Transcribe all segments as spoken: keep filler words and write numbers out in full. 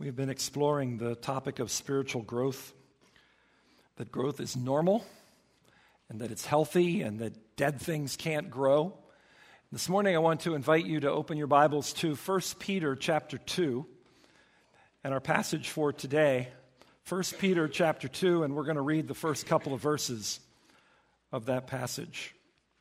We've been exploring the topic of spiritual growth, that growth is normal and that it's healthy and that dead things can't grow. This morning I want to invite you to open your Bibles to First Peter chapter two, and our passage for today, First Peter chapter two, and we're going to read the first couple of verses of that passage.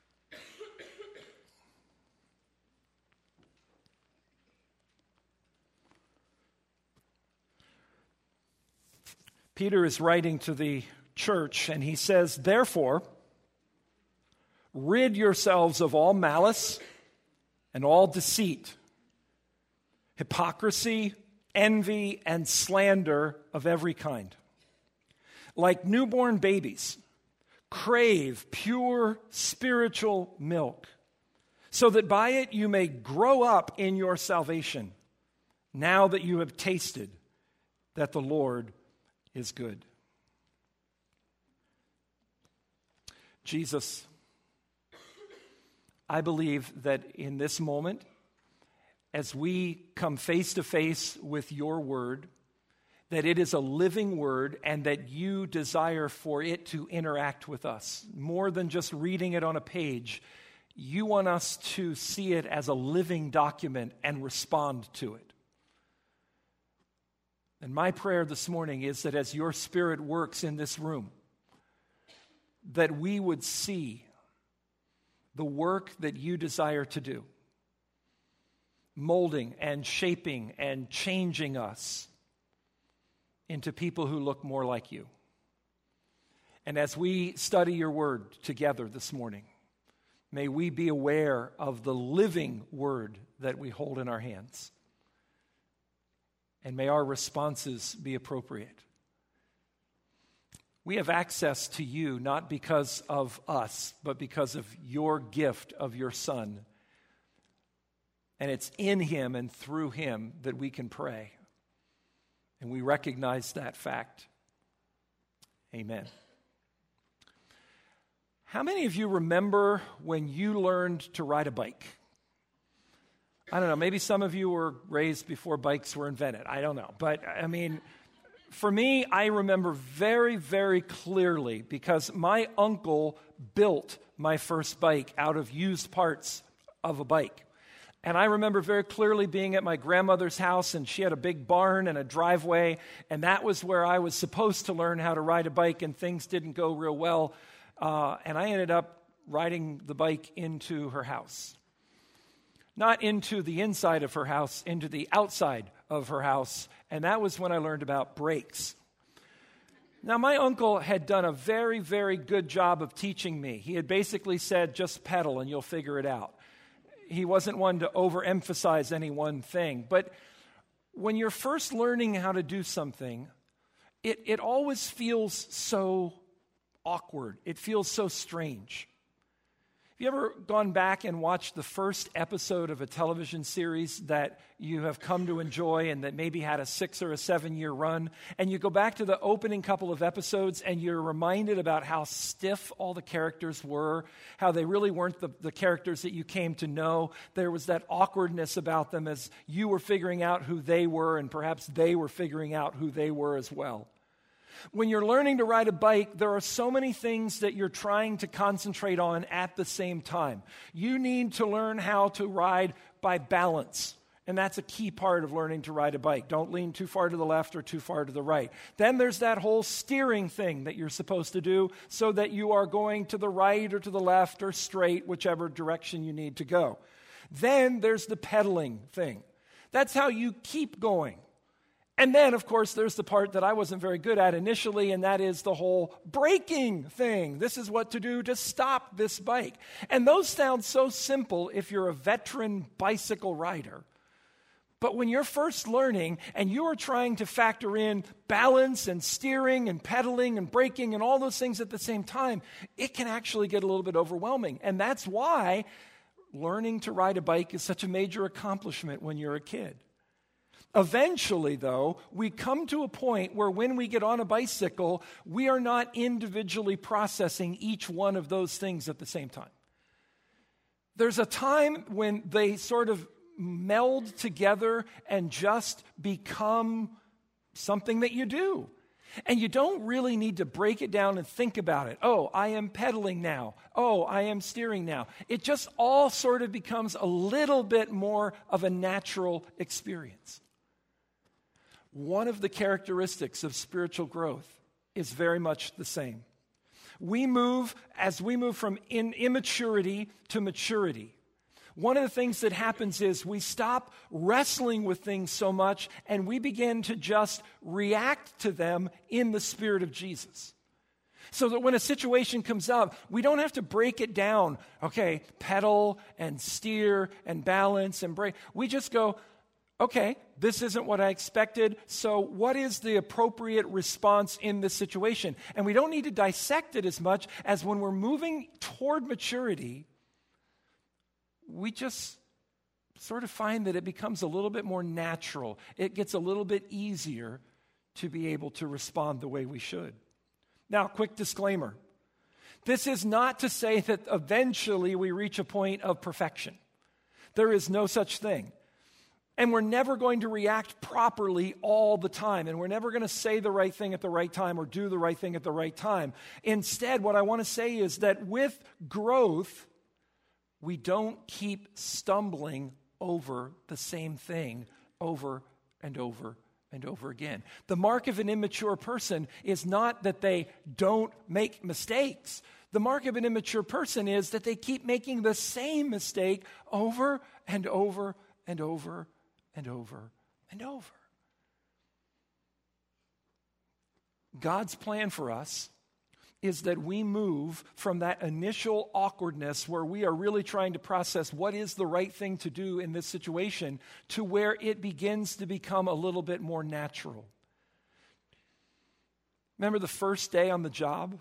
Peter is writing to the church, and he says, "Therefore, rid yourselves of all malice and all deceit, hypocrisy, envy, and slander of every kind. Like newborn babies, crave pure spiritual milk, so that by it you may grow up in your salvation, now that you have tasted that the Lord is good." Jesus, I believe that in this moment, as we come face to face with your word, that it is a living word and that you desire for it to interact with us. More than just reading it on a page, you want us to see it as a living document and respond to it. And my prayer this morning is that as your Spirit works in this room, that we would see the work that you desire to do, molding and shaping and changing us into people who look more like you. And as we study your word together this morning, may we be aware of the living word that we hold in our hands. And may our responses be appropriate. We have access to you not because of us, but because of your gift of your Son. And it's in him and through him that we can pray. And we recognize that fact. Amen. How many of you remember when you learned to ride a bike? I don't know, maybe some of you were raised before bikes were invented. I don't know. But, I mean, for me, I remember very, very clearly because my uncle built my first bike out of used parts of a bike. And I remember very clearly being at my grandmother's house, and she had a big barn and a driveway, and that was where I was supposed to learn how to ride a bike, and things didn't go real well. Uh, and I ended up riding the bike into her house. Not into the inside of her house, into the outside of her house. And that was when I learned about brakes. Now, my uncle had done a very, very good job of teaching me. He had basically said, just pedal and you'll figure it out. He wasn't one to overemphasize any one thing. But when you're first learning how to do something, it, it always feels so awkward. It feels so strange. Have you ever gone back and watched the first episode of a television series that you have come to enjoy and that maybe had a six or a seven year run, and you go back to the opening couple of episodes and you're reminded about how stiff all the characters were, how they really weren't the, the characters that you came to know. There was that awkwardness about them as you were figuring out who they were, and perhaps they were figuring out who they were as well. When you're learning to ride a bike, there are so many things that you're trying to concentrate on at the same time. You need to learn how to ride by balance, and that's a key part of learning to ride a bike. Don't lean too far to the left or too far to the right. Then there's that whole steering thing that you're supposed to do so that you are going to the right or to the left or straight, whichever direction you need to go. Then there's the pedaling thing. That's how you keep going. And then, of course, there's the part that I wasn't very good at initially, and that is the whole braking thing. This is what to do to stop this bike. And those sound so simple if you're a veteran bicycle rider. But when you're first learning and you are trying to factor in balance and steering and pedaling and braking and all those things at the same time, it can actually get a little bit overwhelming. And that's why learning to ride a bike is such a major accomplishment when you're a kid. Eventually, though, we come to a point where when we get on a bicycle, we are not individually processing each one of those things at the same time. There's a time when they sort of meld together and just become something that you do. And you don't really need to break it down and think about it. Oh, I am pedaling now. Oh, I am steering now. It just all sort of becomes a little bit more of a natural experience. One of the characteristics of spiritual growth is very much the same. We move, as we move from in immaturity to maturity, one of the things that happens is we stop wrestling with things so much and we begin to just react to them in the Spirit of Jesus. So that when a situation comes up, we don't have to break it down, okay, pedal and steer and balance and brake. We just go, okay, this isn't what I expected, so what is the appropriate response in this situation? And we don't need to dissect it as much as when we're moving toward maturity, we just sort of find that it becomes a little bit more natural. It gets a little bit easier to be able to respond the way we should. Now, quick disclaimer. This is not to say that eventually we reach a point of perfection. There is no such thing. And we're never going to react properly all the time. And we're never going to say the right thing at the right time or do the right thing at the right time. Instead, what I want to say is that with growth, we don't keep stumbling over the same thing over and over and over again. The mark of an immature person is not that they don't make mistakes. The mark of an immature person is that they keep making the same mistake over and over and over and over and over. God's plan for us is that we move from that initial awkwardness where we are really trying to process what is the right thing to do in this situation to where it begins to become a little bit more natural. Remember the first day on the job?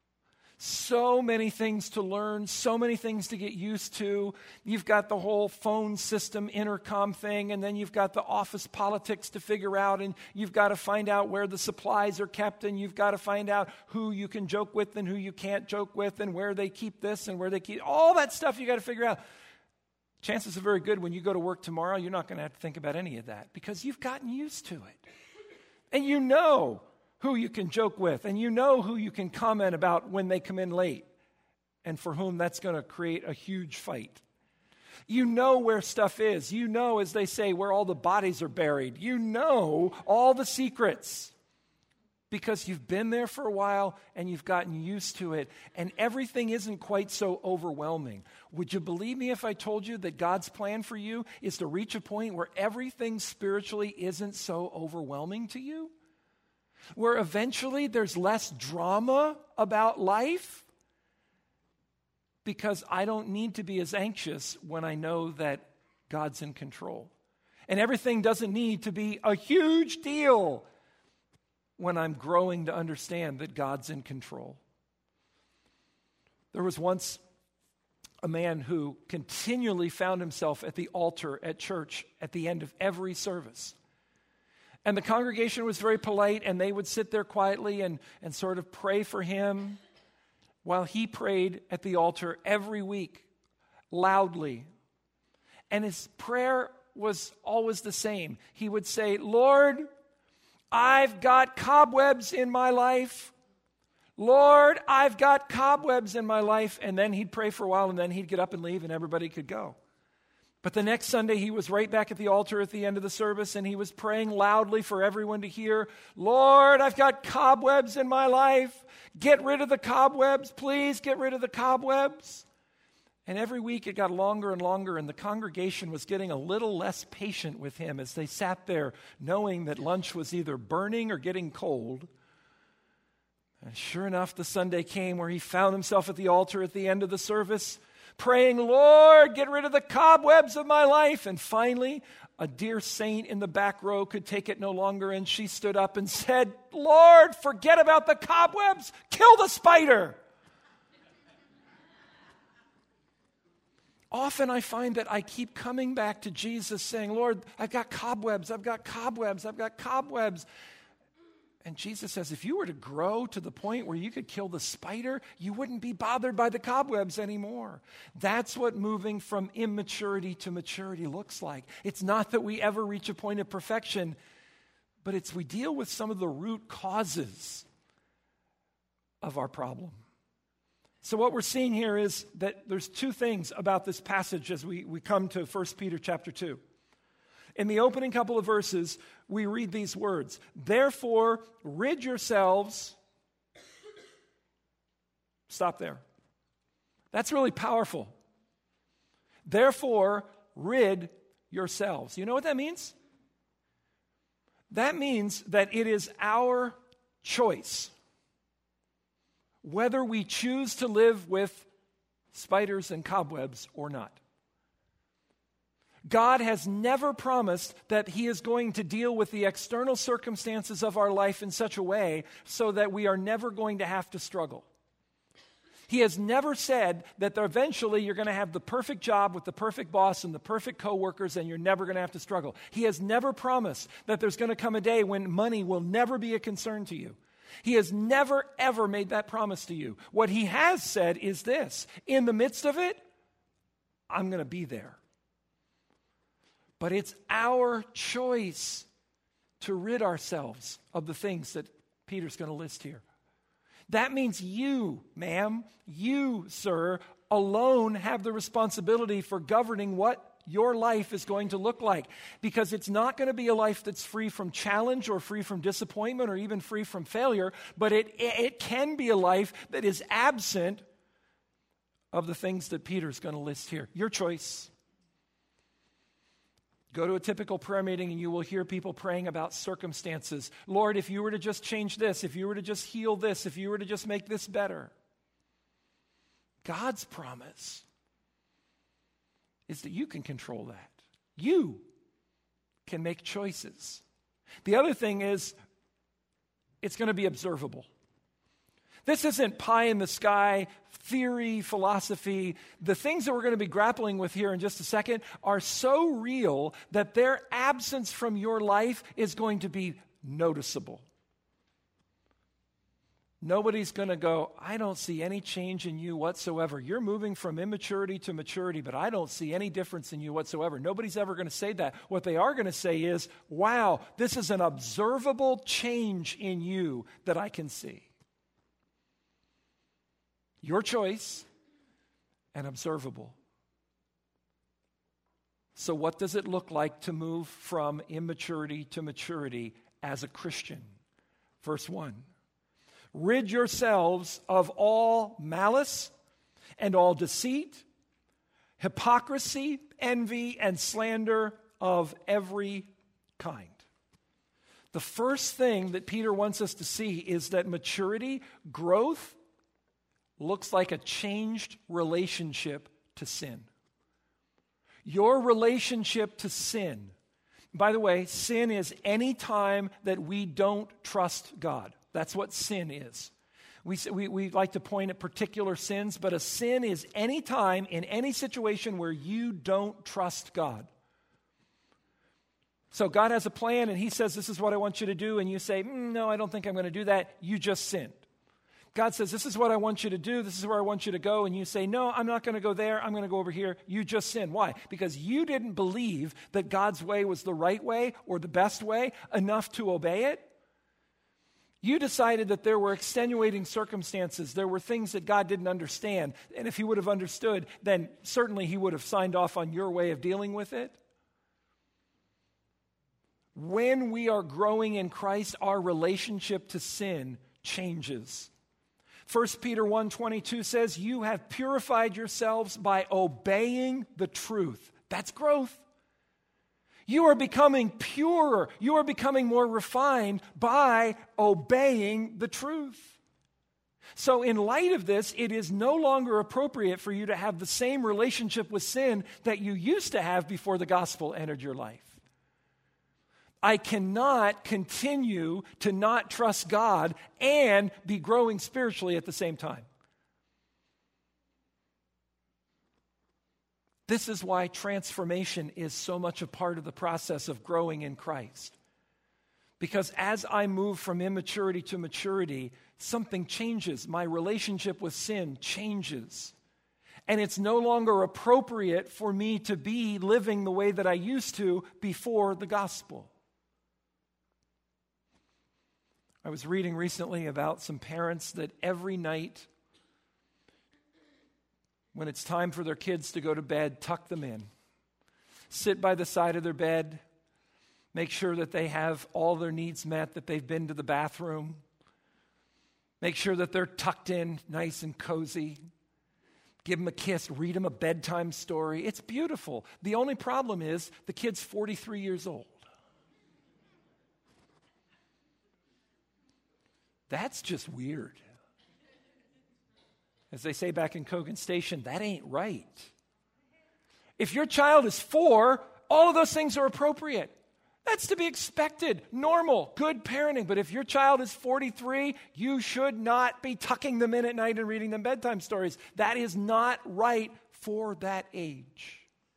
So many things to learn, so many things to get used to. You've got the whole phone system intercom thing, and then you've got the office politics to figure out, and you've got to find out where the supplies are kept, and you've got to find out who you can joke with and who you can't joke with, and where they keep this and where they keep all that stuff you got to figure out. Chances are very good when you go to work tomorrow, you're not going to have to think about any of that because you've gotten used to it. And you know who you can joke with, and you know who you can comment about when they come in late, and for whom that's going to create a huge fight. You know where stuff is. You know, as they say, where all the bodies are buried. You know all the secrets because you've been there for a while and you've gotten used to it, and everything isn't quite so overwhelming. Would you believe me if I told you that God's plan for you is to reach a point where everything spiritually isn't so overwhelming to you? Where eventually there's less drama about life because I don't need to be as anxious when I know that God's in control. And everything doesn't need to be a huge deal when I'm growing to understand that God's in control. There was once a man who continually found himself at the altar at church at the end of every service. And the congregation was very polite, and they would sit there quietly and, and sort of pray for him while he prayed at the altar every week, loudly. And his prayer was always the same. He would say, Lord, I've got cobwebs in my life. Lord, I've got cobwebs in my life. And then he'd pray for a while, and then he'd get up and leave, and everybody could go. But the next Sunday, he was right back at the altar at the end of the service, and he was praying loudly for everyone to hear, Lord, I've got cobwebs in my life. Get rid of the cobwebs. Please get rid of the cobwebs. And every week it got longer and longer, and the congregation was getting a little less patient with him as they sat there knowing that lunch was either burning or getting cold. And sure enough, the Sunday came where he found himself at the altar at the end of the service, praying, Lord, get rid of the cobwebs of my life. And finally, a dear saint in the back row could take it no longer, and she stood up and said, Lord, forget about the cobwebs. Kill the spider. Often I find that I keep coming back to Jesus saying, Lord, I've got cobwebs, I've got cobwebs, I've got cobwebs. And Jesus says, if you were to grow to the point where you could kill the spider, you wouldn't be bothered by the cobwebs anymore. That's what moving from immaturity to maturity looks like. It's not that we ever reach a point of perfection, but it's we deal with some of the root causes of our problem. So what we're seeing here is that there's two things about this passage as we, we come to First Peter chapter two. In the opening couple of verses, we read these words, "Therefore, rid yourselves..." Stop there. That's really powerful. Therefore, rid yourselves. You know what that means? That means that it is our choice whether we choose to live with spiders and cobwebs or not. God has never promised that He is going to deal with the external circumstances of our life in such a way so that we are never going to have to struggle. He has never said that eventually you're going to have the perfect job with the perfect boss and the perfect coworkers and you're never going to have to struggle. He has never promised that there's going to come a day when money will never be a concern to you. He has never, ever made that promise to you. What He has said is this: in the midst of it, I'm going to be there. But it's our choice to rid ourselves of the things that Peter's going to list here. That means you, ma'am, you, sir, alone have the responsibility for governing what your life is going to look like. Because it's not going to be a life that's free from challenge or free from disappointment or even free from failure, but it, it can be a life that is absent of the things that Peter's going to list here. Your choice. Go to a typical prayer meeting and you will hear people praying about circumstances. Lord, if you were to just change this, if you were to just heal this, if you were to just make this better. God's promise is that you can control that. You can make choices. The other thing is, it's going to be observable. This isn't pie in the sky, theory, philosophy. The things that we're going to be grappling with here in just a second are so real that their absence from your life is going to be noticeable. Nobody's going to go, I don't see any change in you whatsoever. You're moving from immaturity to maturity, but I don't see any difference in you whatsoever. Nobody's ever going to say that. What they are going to say is, wow, this is an observable change in you that I can see. Your choice and observable. So what does it look like to move from immaturity to maturity as a Christian? Verse one. Rid yourselves of all malice and all deceit, hypocrisy, envy, and slander of every kind. The first thing that Peter wants us to see is that maturity, growth, looks like a changed relationship to sin. Your relationship to sin. By the way, sin is any time that we don't trust God. That's what sin is. We, we, we like to point at particular sins, but a sin is any time in any situation where you don't trust God. So God has a plan and He says, this is what I want you to do. And you say, mm, no, I don't think I'm going to do that. You just sinned. God says, this is what I want you to do. This is where I want you to go. And you say, no, I'm not going to go there. I'm going to go over here. You just sinned. Why? Because you didn't believe that God's way was the right way or the best way enough to obey it. You decided that there were extenuating circumstances. There were things that God didn't understand. And if He would have understood, then certainly He would have signed off on your way of dealing with it. When we are growing in Christ, our relationship to sin changes. First Peter one twenty-two says, you have purified yourselves by obeying the truth. That's growth. You are becoming purer. You are becoming more refined by obeying the truth. So in light of this, it is no longer appropriate for you to have the same relationship with sin that you used to have before the gospel entered your life. I cannot continue to not trust God and be growing spiritually at the same time. This is why transformation is so much a part of the process of growing in Christ. Because as I move from immaturity to maturity, something changes. My relationship with sin changes. And it's no longer appropriate for me to be living the way that I used to before the gospel. I was reading recently about some parents that every night, when it's time for their kids to go to bed, tuck them in. Sit by the side of their bed, make sure that they have all their needs met, that they've been to the bathroom, make sure that they're tucked in nice and cozy, give them a kiss, read them a bedtime story. It's beautiful. The only problem is the kid's forty-three years old. That's just weird. As they say back in Cogan Station, that ain't right. If your child is four, all of those things are appropriate. That's to be expected, normal, good parenting. But if your child is forty-three, you should not be tucking them in at night and reading them bedtime stories. That is not right for that age.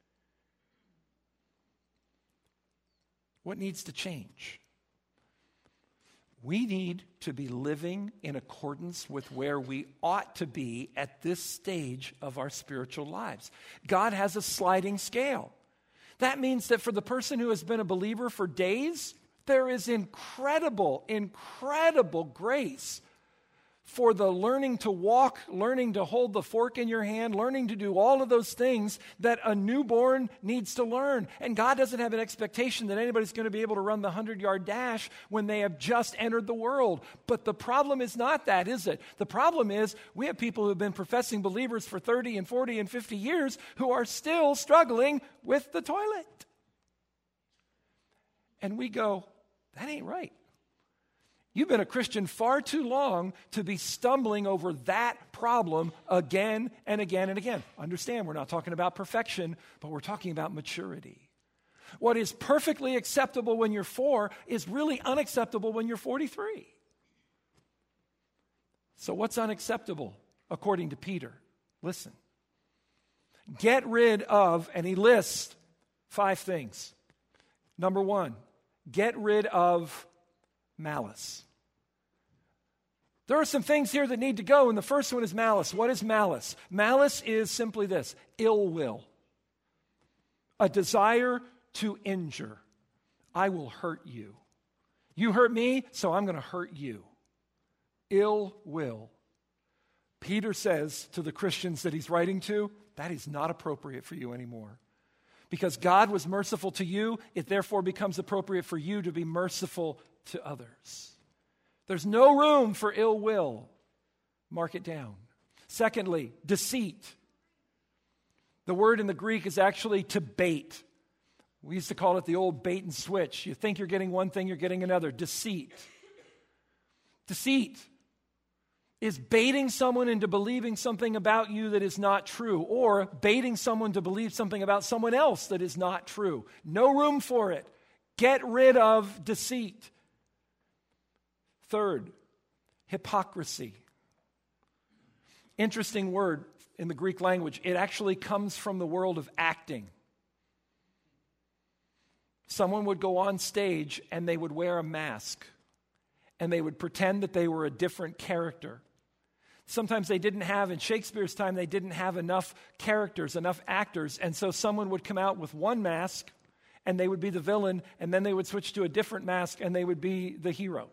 What needs to change? We need to be living in accordance with where we ought to be at this stage of our spiritual lives. God has a sliding scale. That means that for the person who has been a believer for days, there is incredible, incredible grace for the learning to walk, learning to hold the fork in your hand, learning to do all of those things that a newborn needs to learn. And God doesn't have an expectation that anybody's going to be able to run the hundred-yard dash when they have just entered the world. But the problem is not that, is it? The problem is we have people who have been professing believers for thirty and forty and fifty years who are still struggling with the toilet. And we go, that ain't right. You've been a Christian far too long to be stumbling over that problem again and again and again. Understand, we're not talking about perfection, but we're talking about maturity. What is perfectly acceptable when you're four is really unacceptable when you're forty-three. So what's unacceptable according to Peter? Listen. Get rid of, and he lists five things. Number one, get rid of malice. There are some things here that need to go, and the first one is malice. What is malice? Malice is simply this: ill will. A desire to injure. I will hurt you. You hurt me, so I'm going to hurt you. Ill will. Peter says to the Christians that he's writing to, that is not appropriate for you anymore. Because God was merciful to you, it therefore becomes appropriate for you to be merciful to others. There's no room for ill will. Mark it down. Secondly, deceit. The word in the Greek is actually to bait. We used to call it the old bait and switch. You think you're getting one thing, you're getting another. Deceit. Deceit is baiting someone into believing something about you that is not true, or baiting someone to believe something about someone else that is not true. No room for it. Get rid of deceit. Third, hypocrisy. Interesting word in the Greek language. It actually comes from the world of acting. Someone would go on stage and they would wear a mask and they would pretend that they were a different character. Sometimes they didn't have, in Shakespeare's time, they didn't have enough characters, enough actors, and so someone would come out with one mask and they would be the villain, and then they would switch to a different mask and they would be the hero.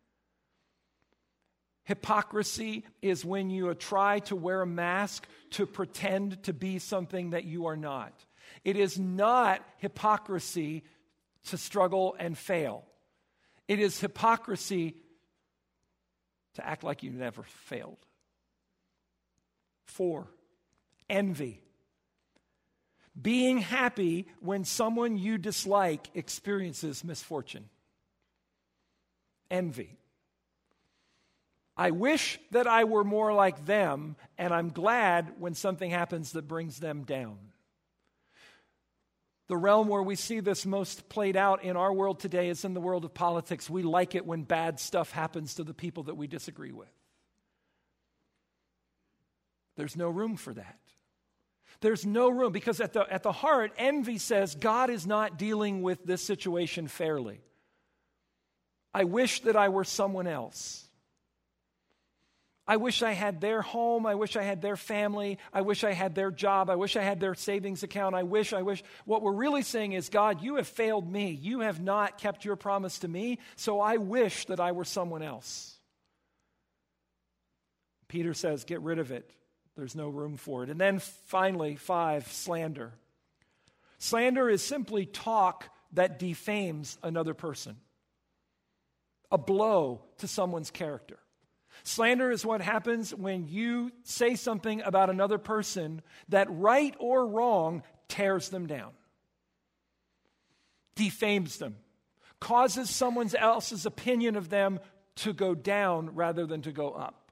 Hypocrisy is when you try to wear a mask to pretend to be something that you are not. It is not hypocrisy to struggle and fail. It is hypocrisy to act like you never failed. Four, envy. Being happy when someone you dislike experiences misfortune. Envy. I wish that I were more like them, and I'm glad when something happens that brings them down. The realm where we see this most played out in our world today is in the world of politics. We like it when bad stuff happens to the people that we disagree with. There's no room for that. There's no room, because at the, at the heart, envy says God is not dealing with this situation fairly. I wish that I were someone else. I wish I had their home. I wish I had their family. I wish I had their job. I wish I had their savings account. I wish, I wish. What we're really saying is, God, you have failed me. You have not kept your promise to me, so I wish that I were someone else. Peter says, get rid of it. There's no room for it. And then finally, five, slander. Slander is simply talk that defames another person, a blow to someone's character. Slander is what happens when you say something about another person that, right or wrong, tears them down, defames them, causes someone else's opinion of them to go down rather than to go up.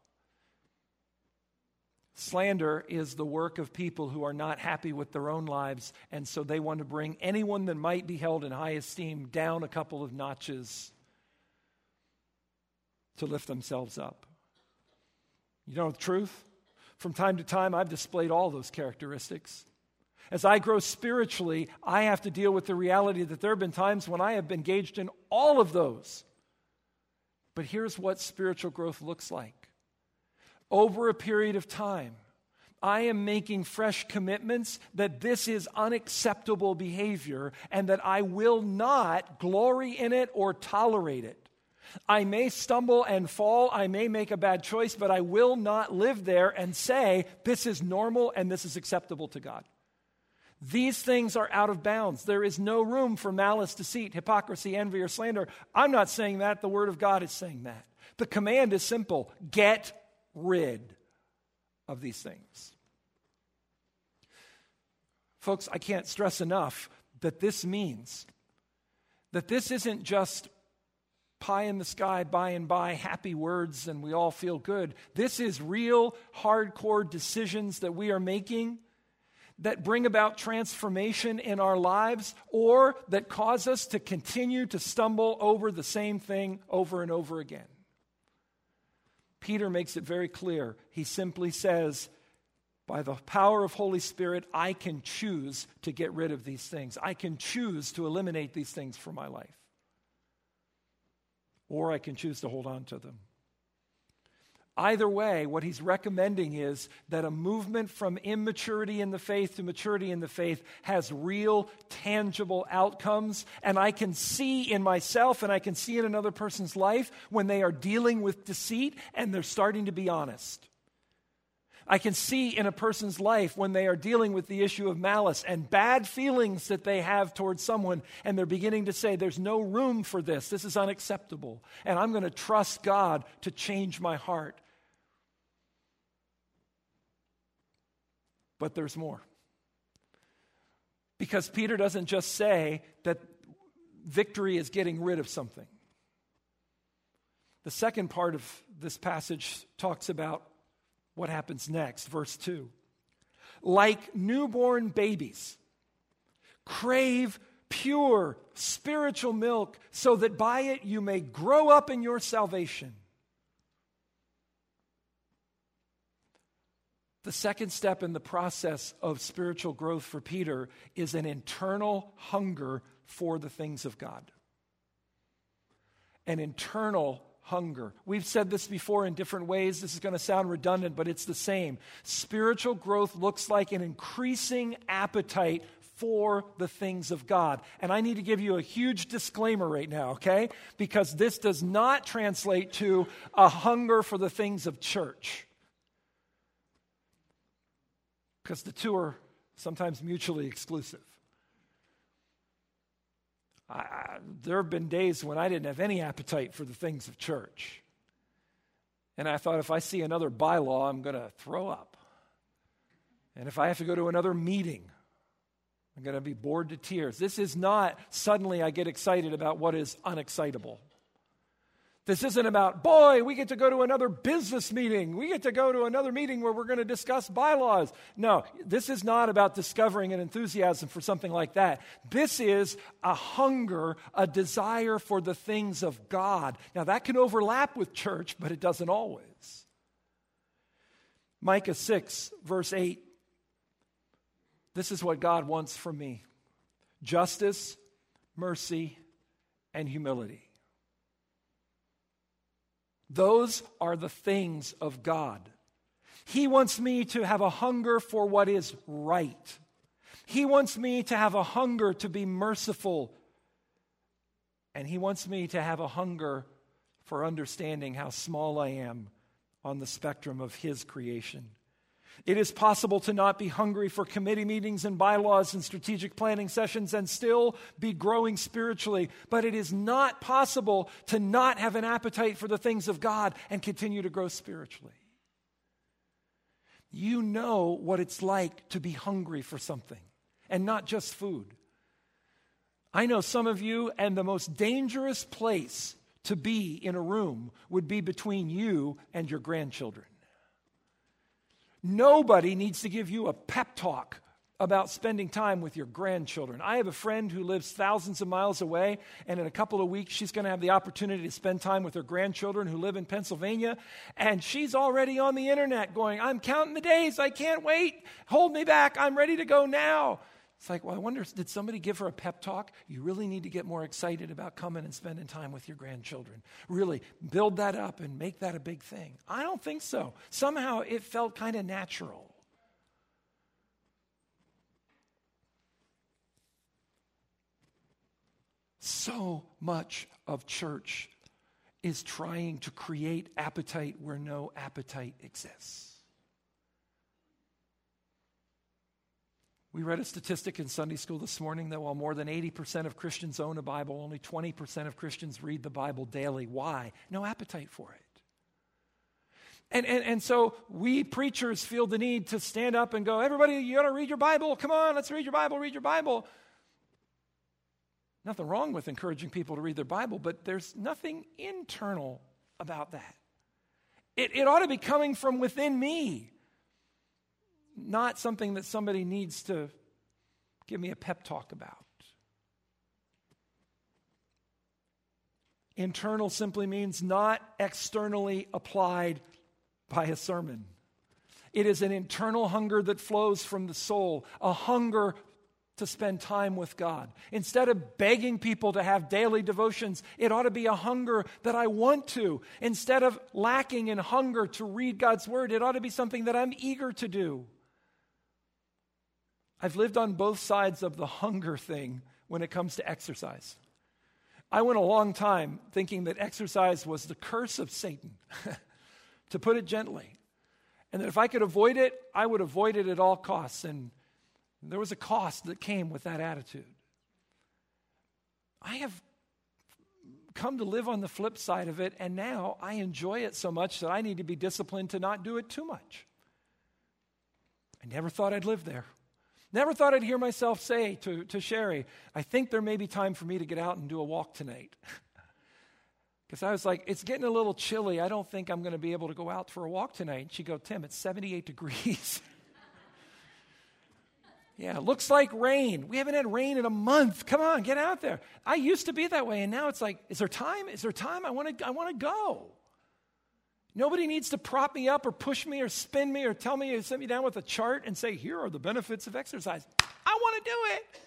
Slander is the work of people who are not happy with their own lives, and so they want to bring anyone that might be held in high esteem down a couple of notches to lift themselves up. You know the truth? From time to time, I've displayed all those characteristics. As I grow spiritually, I have to deal with the reality that there have been times when I have been engaged in all of those. But here's what spiritual growth looks like. Over a period of time, I am making fresh commitments that this is unacceptable behavior and that I will not glory in it or tolerate it. I may stumble and fall, I may make a bad choice, but I will not live there and say this is normal and this is acceptable to God. These things are out of bounds. There is no room for malice, deceit, hypocrisy, envy, or slander. I'm not saying that. The Word of God is saying that. The command is simple. Get rid of these things. Folks, I can't stress enough that this means that this isn't just pie in the sky, by and by, happy words, and we all feel good. This is real, hardcore decisions that we are making that bring about transformation in our lives or that cause us to continue to stumble over the same thing over and over again. Peter makes it very clear. He simply says, by the power of Holy Spirit, I can choose to get rid of these things. I can choose to eliminate these things from my life. Or I can choose to hold on to them. Either way, what he's recommending is that a movement from immaturity in the faith to maturity in the faith has real, tangible outcomes. And I can see in myself and I can see in another person's life when they are dealing with deceit and they're starting to be honest. I can see in a person's life when they are dealing with the issue of malice and bad feelings that they have towards someone, and they're beginning to say, there's no room for this. This is unacceptable. And I'm going to trust God to change my heart. But there's more. Because Peter doesn't just say that victory is getting rid of something. The second part of this passage talks about what happens next, verse two. Like newborn babies, crave pure spiritual milk so that by it you may grow up in your salvation. The second step in the process of spiritual growth for Peter is an internal hunger for the things of God. An internal hunger. We've said this before in different ways. This is going to sound redundant, but it's the same. Spiritual growth looks like an increasing appetite for the things of God. And I need to give you a huge disclaimer right now, okay? Because this does not translate to a hunger for the things of church. Because the two are sometimes mutually exclusive. I, there have been days when I didn't have any appetite for the things of church. And I thought, if I see another bylaw, I'm going to throw up. And if I have to go to another meeting, I'm going to be bored to tears. This is not suddenly I get excited about what is unexcitable. This isn't about, boy, we get to go to another business meeting. We get to go to another meeting where we're going to discuss bylaws. No, this is not about discovering an enthusiasm for something like that. This is a hunger, a desire for the things of God. Now, that can overlap with church, but it doesn't always. Micah six, verse eight. This is what God wants from me. Justice, mercy, and humility. Those are the things of God. He wants me to have a hunger for what is right. He wants me to have a hunger to be merciful. And He wants me to have a hunger for understanding how small I am on the spectrum of His creation. It is possible to not be hungry for committee meetings and bylaws and strategic planning sessions and still be growing spiritually. But it is not possible to not have an appetite for the things of God and continue to grow spiritually. You know what it's like to be hungry for something, and not just food. I know some of you, and the most dangerous place to be in a room would be between you and your grandchildren. Nobody needs to give you a pep talk about spending time with your grandchildren. I have a friend who lives thousands of miles away, and in a couple of weeks, she's going to have the opportunity to spend time with her grandchildren who live in Pennsylvania, and she's already on the internet going, I'm counting the days, I can't wait, hold me back, I'm ready to go now. It's like, well, I wonder, did somebody give her a pep talk? You really need to get more excited about coming and spending time with your grandchildren. Really build that up and make that a big thing. I don't think so. Somehow it felt kind of natural. So much of church is trying to create appetite where no appetite exists. We read a statistic in Sunday school this morning that while more than eighty percent of Christians own a Bible, only twenty percent of Christians read the Bible daily. Why? No appetite for it. And, and, and so we preachers feel the need to stand up and go, everybody, you got to read your Bible. Come on, let's read your Bible, read your Bible. Nothing wrong with encouraging people to read their Bible, but there's nothing internal about that. It, it ought to be coming from within me, not something that somebody needs to give me a pep talk about. Internal simply means not externally applied by a sermon. It is an internal hunger that flows from the soul, a hunger to spend time with God. Instead of begging people to have daily devotions, it ought to be a hunger that I want to. Instead of lacking in hunger to read God's word, it ought to be something that I'm eager to do. I've lived on both sides of the hunger thing when it comes to exercise. I went a long time thinking that exercise was the curse of Satan, to put it gently. And that if I could avoid it, I would avoid it at all costs. And there was a cost that came with that attitude. I have come to live on the flip side of it, and now I enjoy it so much that I need to be disciplined to not do it too much. I never thought I'd live there. Never thought I'd hear myself say to, to Sherry, I think there may be time for me to get out and do a walk tonight. Because I was like, it's getting a little chilly. I don't think I'm going to be able to go out for a walk tonight. And she'd go, Tim, it's seventy-eight degrees. Yeah, it looks like rain. We haven't had rain in a month. Come on, get out there. I used to be that way, and now it's like, is there time? Is there time? I want to I want to go. Nobody needs to prop me up or push me or spin me or tell me or sit me down with a chart and say, here are the benefits of exercise. I want to do it.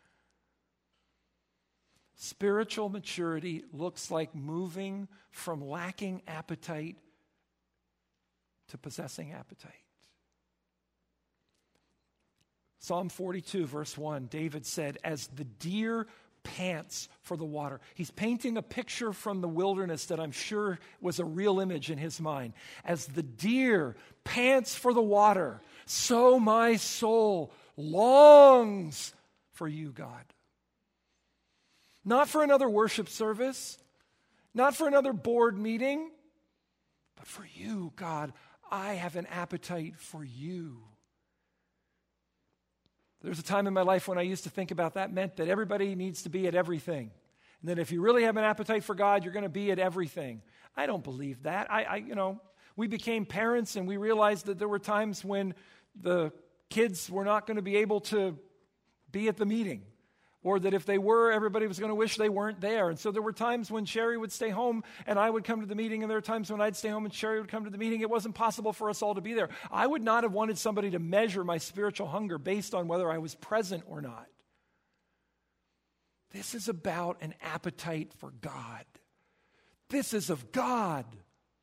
Spiritual maturity looks like moving from lacking appetite to possessing appetite. Psalm forty-two, verse one, David said, as the deer pants for the water. He's painting a picture from the wilderness that I'm sure was a real image in his mind. As the deer pants for the water, so my soul longs for you, God. Not for another worship service, not for another board meeting, but for you, God. I have an appetite for you. There was a time in my life when I used to think about that meant that everybody needs to be at everything. And that if you really have an appetite for God, you're going to be at everything. I don't believe that. I, I, you know, we became parents and we realized that there were times when the kids were not going to be able to be at the meeting. Or that if they were, everybody was going to wish they weren't there. And so there were times when Sherry would stay home and I would come to the meeting, and there were times when I'd stay home and Sherry would come to the meeting. It wasn't possible for us all to be there. I would not have wanted somebody to measure my spiritual hunger based on whether I was present or not. This is about an appetite for God. This is of God.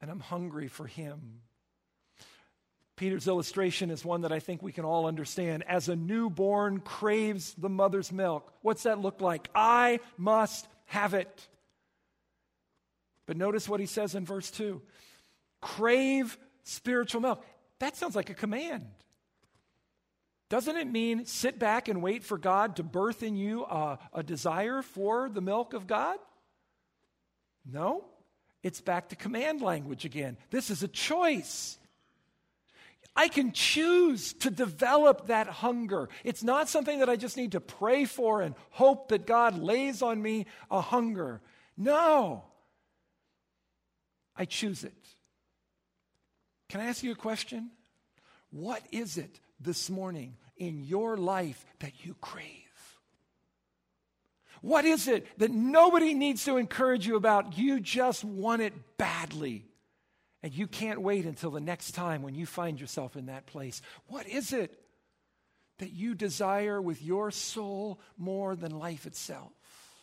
and I'm hungry for him. Peter's illustration is one that I think we can all understand. As a newborn craves the mother's milk, what's that look like? I must have it. But notice what he says in verse two. Crave spiritual milk. That sounds like a command. Doesn't it mean sit back and wait for God to birth in you a, a desire for the milk of God? No, it's back to command language again. This is a choice. I can choose to develop that hunger. It's not something that I just need to pray for and hope that God lays on me a hunger. No, I choose it. Can I ask you a question? What is it this morning in your life that you crave? What is it that nobody needs to encourage you about? You just want it badly, and you can't wait until the next time when you find yourself in that place. What is it that you desire with your soul more than life itself?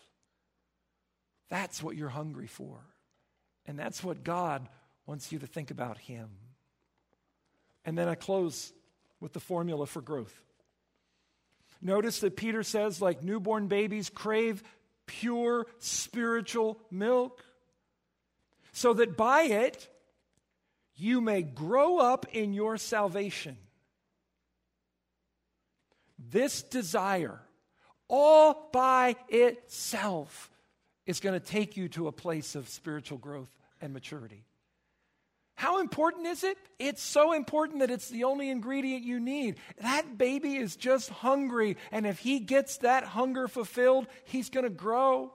That's what you're hungry for, and that's what God wants you to think about him. And then I close with the formula for growth. Notice that Peter says, like newborn babies, crave pure spiritual milk, so that by it you may grow up in your salvation. This desire, all by itself, is going to take you to a place of spiritual growth and maturity. How important is it? It's so important that it's the only ingredient you need. That baby is just hungry, and if he gets that hunger fulfilled, he's going to grow.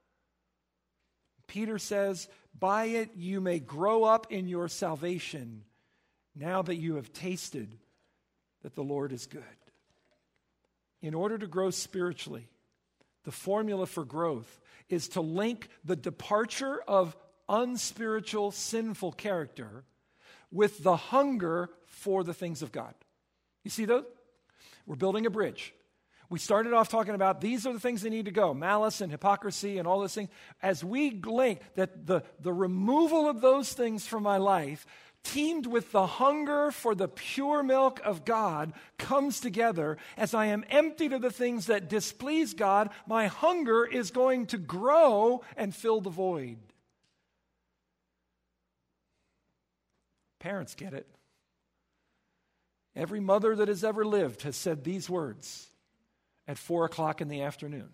Peter says, by it you may grow up in your salvation, now that you have tasted that the Lord is good. In order to grow spiritually, the formula for growth is to link the departure of unspiritual, sinful character with the hunger for the things of God. You see those? We're building a bridge. We started off talking about these are the things that need to go, malice and hypocrisy and all those things. As we link that the, the removal of those things from my life, teamed with the hunger for the pure milk of God, comes together. As I am emptied of the things that displease God, my hunger is going to grow and fill the void. Parents get it. Every mother that has ever lived has said these words at four o'clock in the afternoon.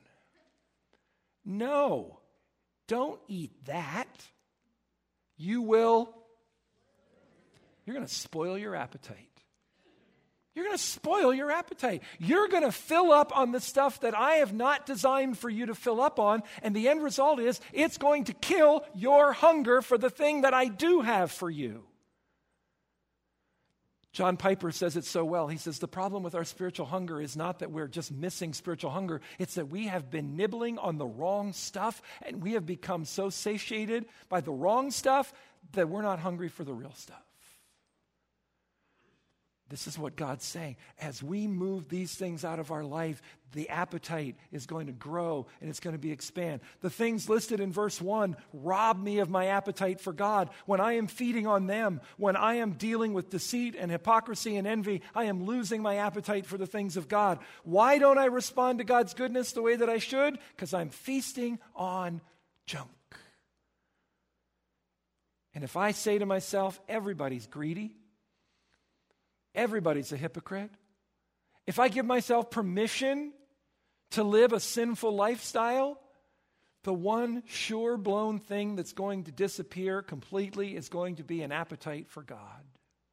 No, don't eat that. You will, you're going to spoil your appetite. You're going to spoil your appetite. You're going to fill up on the stuff that I have not designed for you to fill up on, and the end result is it's going to kill your hunger for the thing that I do have for you. John Piper says it so well. He says, the problem with our spiritual hunger is not that we're just missing spiritual hunger. It's that we have been nibbling on the wrong stuff, and we have become so satiated by the wrong stuff that we're not hungry for the real stuff. This is what God's saying. As we move these things out of our life, the appetite is going to grow and it's going to be expand. The things listed in verse one rob me of my appetite for God. When I am feeding on them, when I am dealing with deceit and hypocrisy and envy, I am losing my appetite for the things of God. Why don't I respond to God's goodness the way that I should? Because I'm feasting on junk. And if I say to myself, everybody's greedy, everybody's a hypocrite. If I give myself permission to live a sinful lifestyle, the one sure-blown thing that's going to disappear completely is going to be an appetite for God.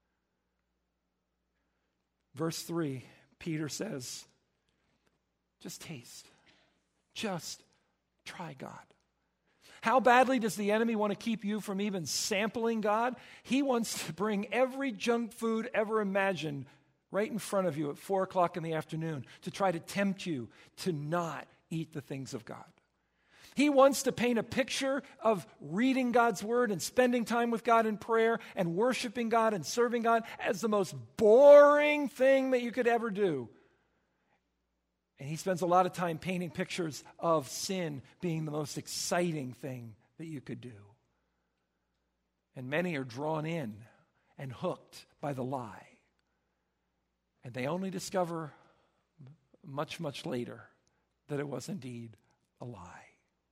Verse three, Peter says, just taste. Just try God. How badly does the enemy want to keep you from even sampling God? He wants to bring every junk food ever imagined right in front of you at four o'clock in the afternoon to try to tempt you to not eat the things of God. He wants to paint a picture of reading God's word and spending time with God in prayer and worshiping God and serving God as the most boring thing that you could ever do. And he spends a lot of time painting pictures of sin being the most exciting thing that you could do. And many are drawn in and hooked by the lie. And they only discover much, much later that it was indeed a lie.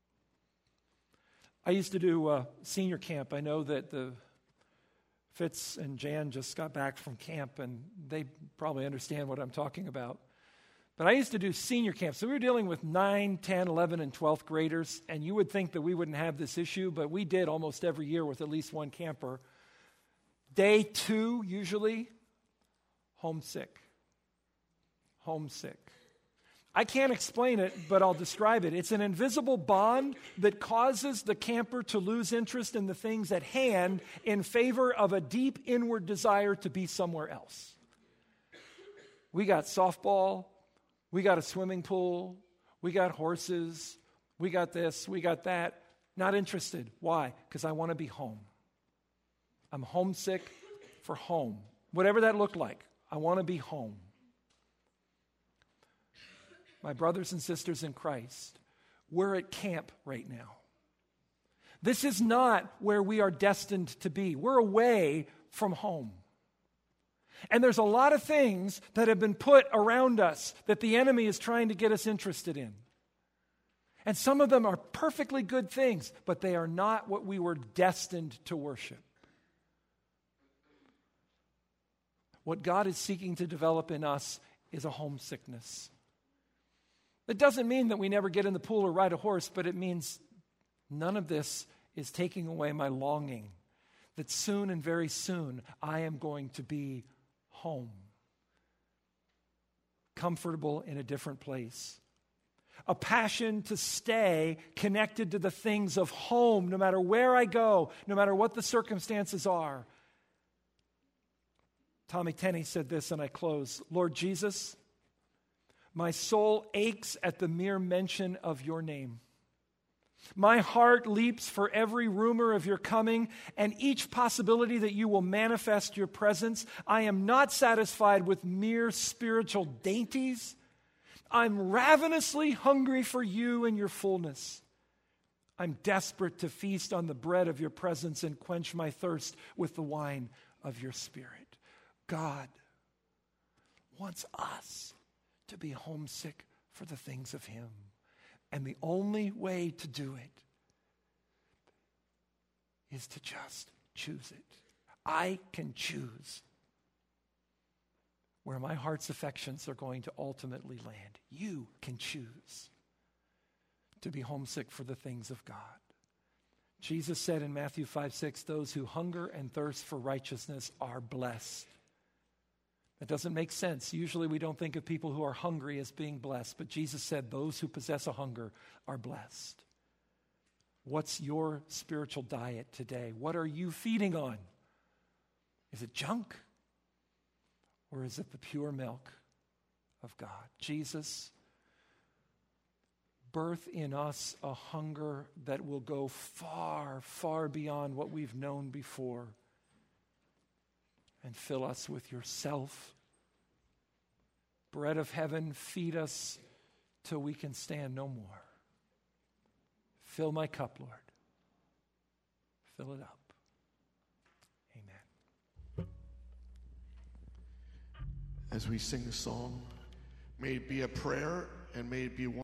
I used to do uh, senior camp. I know that the Fitz and Jan just got back from camp, and they probably understand what I'm talking about. But I used to do senior camp. So we were dealing with nine, ten, eleven, and twelfth graders, and you would think that we wouldn't have this issue, but we did almost every year with at least one camper. Day two, usually, homesick. Homesick. I can't explain it, but I'll describe it. It's an invisible bond that causes the camper to lose interest in the things at hand in favor of a deep inward desire to be somewhere else. We got softball. We got a swimming pool. We got horses. We got this. We got that. Not interested. Why? Because I want to be home. I'm homesick for home. Whatever that looked like, I want to be home. My brothers and sisters in Christ, we're at camp right now. This is not where we are destined to be. We're away from home. And there's a lot of things that have been put around us that the enemy is trying to get us interested in. And some of them are perfectly good things, but they are not what we were destined to worship. What God is seeking to develop in us is a homesickness. It doesn't mean that we never get in the pool or ride a horse, but it means none of this is taking away my longing that soon and very soon I am going to be home, comfortable in a different place. A passion to stay connected to the things of home, no matter where I go, no matter what the circumstances are. Tommy Tenney said this, and I close. Lord Jesus, my soul aches at the mere mention of your name. My heart leaps for every rumor of your coming and each possibility that you will manifest your presence. I am not satisfied with mere spiritual dainties. I'm ravenously hungry for you and your fullness. I'm desperate to feast on the bread of your presence and quench my thirst with the wine of your Spirit. God wants us to be homesick for the things of him. And the only way to do it is to just choose it. I can choose where my heart's affections are going to ultimately land. You can choose to be homesick for the things of God. Jesus said in Matthew five six, those who hunger and thirst for righteousness are blessed. That doesn't make sense. Usually we don't think of people who are hungry as being blessed, but Jesus said those who possess a hunger are blessed. What's your spiritual diet today? What are you feeding on? Is it junk? Or is it the pure milk of God? Jesus, birth in us a hunger that will go far, far beyond what we've known before. And fill us with yourself. Bread of heaven, feed us till we can stand no more. Fill my cup, Lord. Fill it up. Amen. As we sing the song, may it be a prayer and may it be one.